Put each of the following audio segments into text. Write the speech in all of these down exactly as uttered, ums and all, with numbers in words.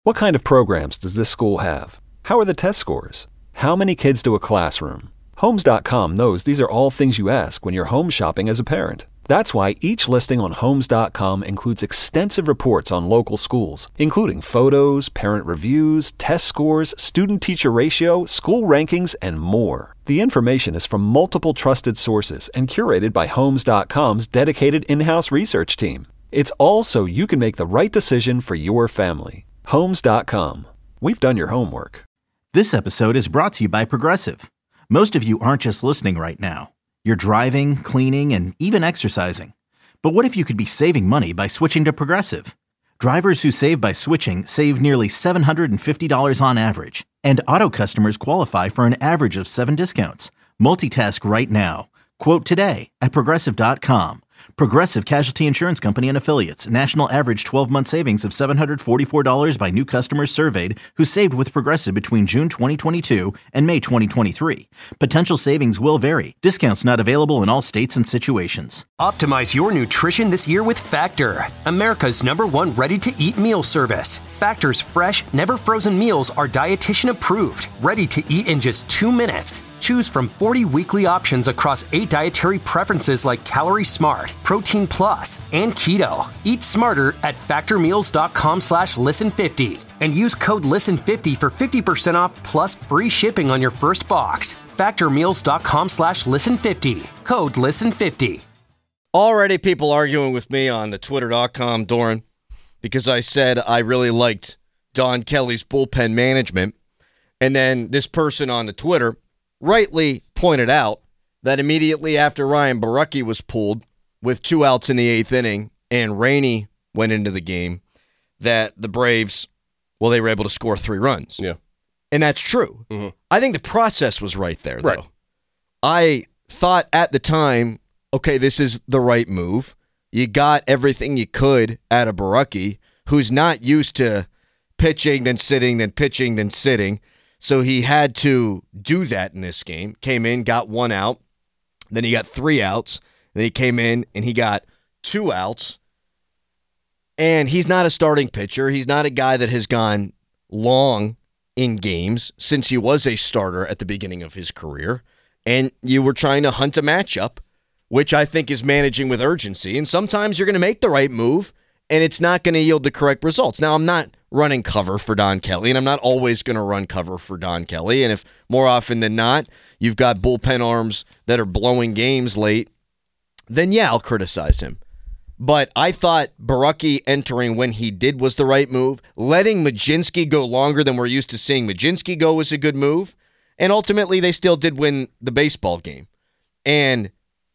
What kind of programs does this school have? How are the test scores? How many kids do a classroom? Homes dot com knows these are all things you ask when you're home shopping as a parent. That's why each listing on Homes dot com includes extensive reports on local schools, including photos, parent reviews, test scores, student-teacher ratio, school rankings, and more. The information is from multiple trusted sources and curated by Homes dot com's dedicated in-house research team. It's all so you can make the right decision for your family. Homes dot com. We've done your homework. This episode is brought to you by Progressive. Most of you aren't just listening right now. You're driving, cleaning, and even exercising. But what if you could be saving money by switching to Progressive? Drivers who save by switching save nearly seven hundred fifty dollars on average. And auto customers qualify for an average of seven discounts. Multitask right now. Quote today at Progressive dot com. Progressive Casualty Insurance Company and Affiliates. National average twelve-month savings of seven hundred forty-four dollars by new customers surveyed who saved with Progressive between June twenty twenty-two and May twenty twenty-three. Potential savings will vary. Discounts not available in all states and situations. Optimize your nutrition this year with Factor, America's number one ready-to-eat meal service. Factor's fresh, never-frozen meals are dietitian approved, ready to eat in just two minutes. Choose from forty weekly options across eight dietary preferences like Calorie Smart, Protein Plus, and Keto. Eat smarter at factormeals.com slash listen50 and use code listen fifty for fifty percent off plus free shipping on your first box. Factormeals.com slash listen50. Code listen fifty. Already people arguing with me on the twitter dot com, Doran, because I said I really liked Don Kelly's bullpen management. And then this person on the Twitter rightly pointed out that immediately after Ryan Borucki was pulled with two outs in the eighth inning and Rainey went into the game, that the Braves, well, they were able to score three runs. Yeah. And that's true. Mm-hmm. I think the process was right there, though. Right. I thought at the time, okay, this is the right move. You got everything you could out of Borucki, who's not used to pitching, then sitting, then pitching, then sitting. So he had to do that in this game. Came in, got one out. Then he got three outs. Then he came in and he got two outs. And he's not a starting pitcher. He's not a guy that has gone long in games since he was a starter at the beginning of his career. And you were trying to hunt a matchup, which I think is managing with urgency. And sometimes you're going to make the right move, and it's not going to yield the correct results. Now, I'm not running cover for Don Kelly, and I'm not always going to run cover for Don Kelly. And if more often than not, you've got bullpen arms that are blowing games late, then yeah, I'll criticize him. But I thought Borucki entering when he did was the right move. Letting Mlodzinski go longer than we're used to seeing Mlodzinski go was a good move. And ultimately, they still did win the baseball game. And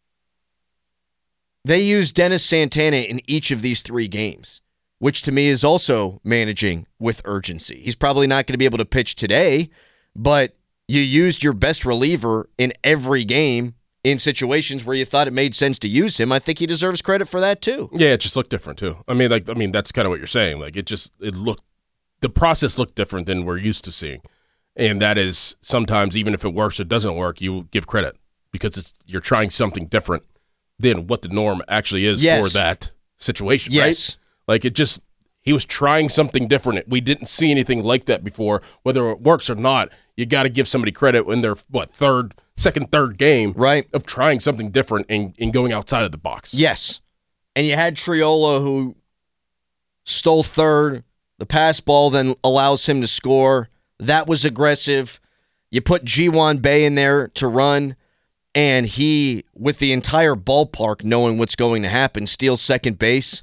they used Dennis Santana in each of these three games, which to me is also managing with urgency. He's probably not going to be able to pitch today, but you used your best reliever in every game in situations where you thought it made sense to use him. I think he deserves credit for that too. Yeah, it just looked different too. I mean, like, I mean, that's kind of what you're saying. Like, it just, it looked, the process looked different than we're used to seeing. And that is sometimes, even if it works or doesn't work, you give credit because it's, you're trying something different than what the norm actually is yes. for that situation, yes. right? Like, it just, he was trying something different. We didn't see anything like that before. Whether it works or not, you got to give somebody credit in their, what, third, second, third game right. of trying something different and, and going outside of the box. Yes. And you had Triola, who stole third. The pass ball then allows him to score. That was aggressive. You put Ji-Hwan Bae in there to run, and he, with the entire ballpark knowing what's going to happen, steals second base.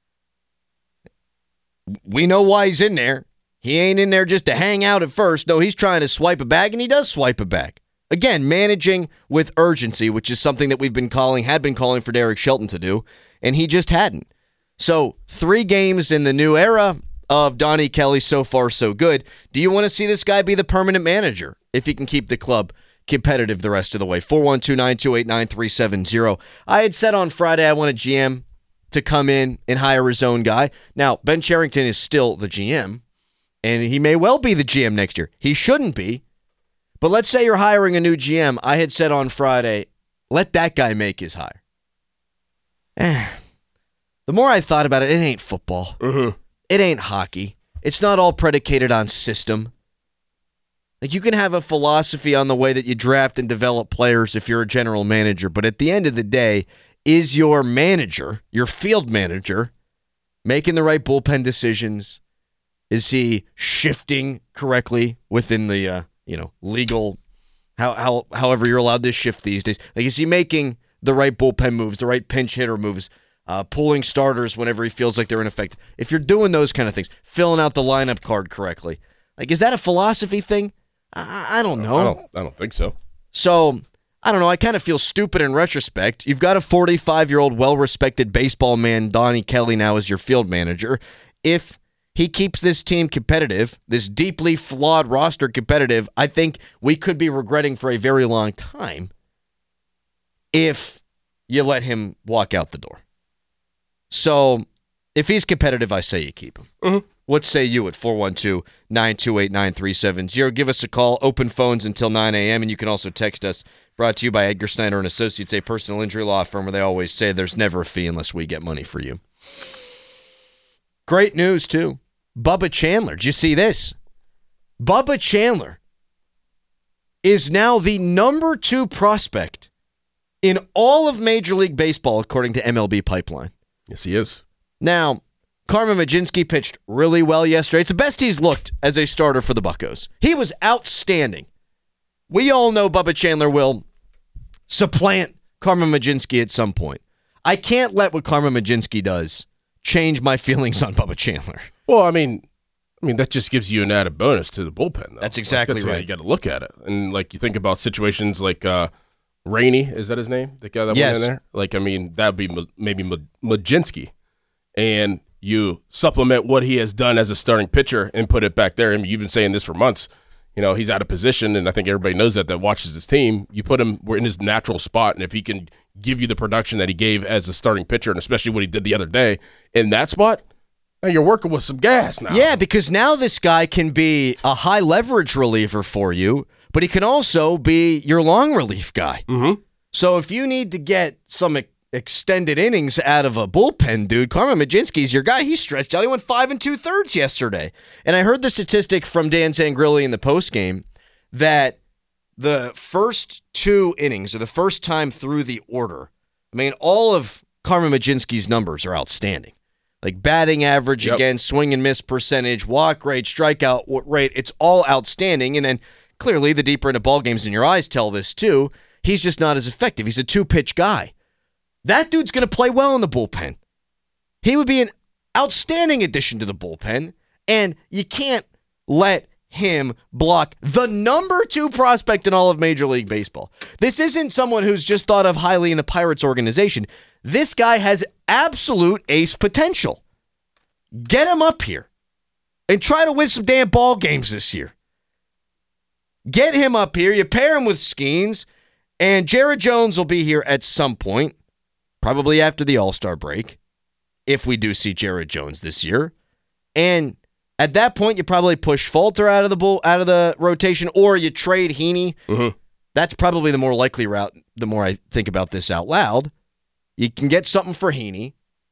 We know why he's in there. He ain't in there just to hang out at first. No, he's trying to swipe a bag, and he does swipe a bag. Again, managing with urgency, which is something that we've been calling, had been calling for Derek Shelton to do, and he just hadn't. So, three games in the new era of Donnie Kelly, so far so good. Do you want to see this guy be the permanent manager if he can keep the club competitive the rest of the way? four one two, nine two eight, nine three seven zero. I had said on Friday I want a G M to come in and hire his own guy. Now, Ben Cherington is still the G M, and he may well be the G M next year. He shouldn't be. But let's say you're hiring a new G M. I had said on Friday, let that guy make his hire. Eh. The more I thought about it, it ain't football. Mm-hmm. It ain't hockey. it's not all predicated on system. Like, you can have a philosophy on the way that you draft and develop players if you're a general manager, but at the end of the day, is your manager, your field manager, making the right bullpen decisions? Is he shifting correctly within the uh, you know legal, how how however you're allowed to shift these days? Like, is he making the right bullpen moves, the right pinch hitter moves, uh, pulling starters whenever he feels like they're ineffective? If you're doing those kind of things, filling out the lineup card correctly, like, is that a philosophy thing? I, I don't know. I don't, I don't think so. So, I don't know. I kind of feel stupid in retrospect. You've got a forty-five-year-old, well-respected baseball man, Donnie Kelly, now as your field manager. If he keeps this team competitive, this deeply flawed roster competitive, I think we could be regretting for a very long time if you let him walk out the door. So, if he's competitive, I say you keep him. Mm-hmm. What say you at four one two, nine two eight, nine three seven zero? Give us a call. Open phones until nine a.m., and you can also text us. Brought to you by Edgar Snyder and Associates, a personal injury law firm where they always say there's never a fee unless we get money for you. Great news, too. Bubba Chandler. Did you see this? Bubba Chandler is now the number two prospect in all of Major League Baseball, according to M L B Pipeline. Yes, he is. Now, Carmen Mlodzinski pitched really well yesterday. It's the best he's looked as a starter for the Buccos. He was outstanding. We all know Bubba Chandler will supplant Carmen Mlodzinski at some point. I can't let what Carmen Mlodzinski does change my feelings on Bubba Chandler. Well, I mean, I mean that just gives you an added bonus to the bullpen, though. That's exactly like, that's right. How you got to look at it, and like you think about situations like uh, Rainey, is that his name? The guy that yes. went in there. Like, I mean, that'd be M- maybe M- Mlodzinski, and you supplement what he has done as a starting pitcher and put it back there. I mean, you've been saying this for months. You know, he's out of position, and I think everybody knows that that watches his team. You put him we're in his natural spot, and if he can give you the production that he gave as a starting pitcher, and especially what he did the other day in that spot, now you're working with some gas now. Yeah, because now this guy can be a high leverage reliever for you, but he can also be your long relief guy. Mm-hmm. So if you need to get some extended innings out of a bullpen, dude, Carmen Mlodzinski's your guy. He stretched out. He went five and two thirds yesterday. And I heard the statistic from Dan Zangrilli in the postgame that the first two innings, or the first time through the order, I mean, all of Carmen Mlodzinski's numbers are outstanding. Like batting average, yep. Again, swing and miss percentage, walk rate, strikeout rate, it's all outstanding. And then clearly the deeper into ball games, and your eyes tell this too, he's just not as effective. He's a two-pitch guy. That dude's going to play well in the bullpen. He would be an outstanding addition to the bullpen, and you can't let him block the number two prospect in all of Major League Baseball. This isn't someone who's just thought of highly in the Pirates organization. This guy has absolute ace potential. Get him up here and try to win some damn ball games this year. Get him up here. You pair him with Skeens, and Jared Jones will be here at some point. Probably after the All-Star break, if we do see Jared Jones this year. And at that point, you probably push Falter out of the bull, out of the rotation, or you trade Heaney. Mm-hmm. That's probably the more likely route, the more I think about this out loud. You can get something for Heaney.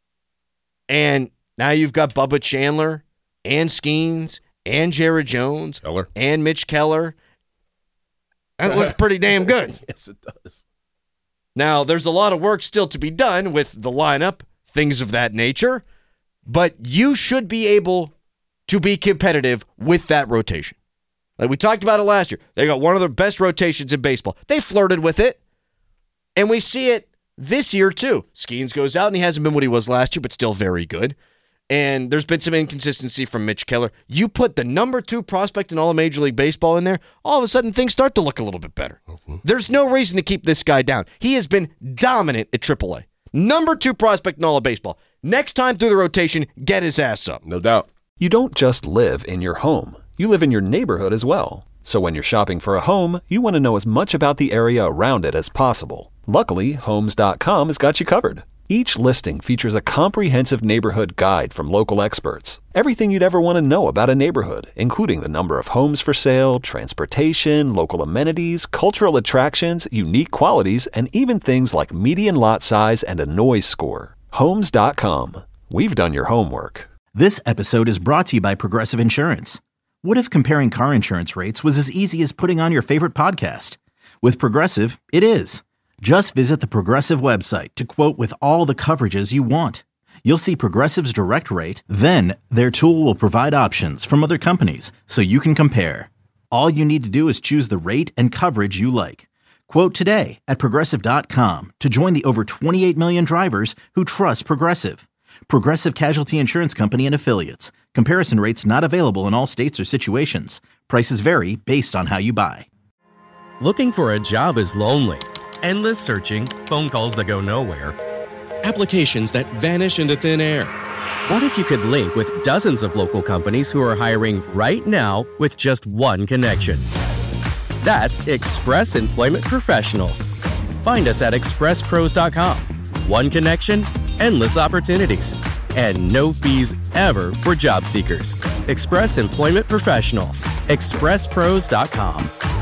And now you've got Bubba Chandler and Skeens and Jared Jones Keller. and Mitch Keller. That looks pretty damn good. Yes, it does. Now, there's a lot of work still to be done with the lineup, things of that nature, but you should be able to be competitive with that rotation. Like we talked about it last year. They got one of the best rotations in baseball. They flirted with it, and we see it this year too. Skeens goes out, and he hasn't been what he was last year, but still very good. And there's been some inconsistency from Mitch Keller. You put the number two prospect in all of Major League Baseball in there, all of a sudden things start to look a little bit better. Mm-hmm. There's no reason to keep this guy down. He has been dominant at triple A. Number two prospect in all of baseball. Next time through the rotation, get his ass up. No doubt. You don't just live in your home. You live in your neighborhood as well. So when you're shopping for a home, you want to know as much about the area around it as possible. Luckily, Homes dot com has got you covered. Each listing features a comprehensive neighborhood guide from local experts. Everything you'd ever want to know about a neighborhood, including the number of homes for sale, transportation, local amenities, cultural attractions, unique qualities, and even things like median lot size and a noise score. Homes dot com. We've done your homework. This episode is brought to you by Progressive Insurance. What if comparing car insurance rates was as easy as putting on your favorite podcast? With Progressive, it is. Just visit the Progressive website to quote with all the coverages you want. You'll see Progressive's direct rate, then their tool will provide options from other companies so you can compare. All you need to do is choose the rate and coverage you like. Quote today at Progressive dot com to join the over twenty-eight million drivers who trust Progressive. Progressive Casualty Insurance Company and Affiliates. Comparison rates not available in all states or situations. Prices vary based on how you buy. Looking for a job is lonely. Endless searching, phone calls that go nowhere, applications that vanish into thin air. What if you could link with dozens of local companies who are hiring right now with just one connection? That's Express Employment Professionals. Find us at express pros dot com. One connection, endless opportunities, and no fees ever for job seekers. Express Employment Professionals. express pros dot com.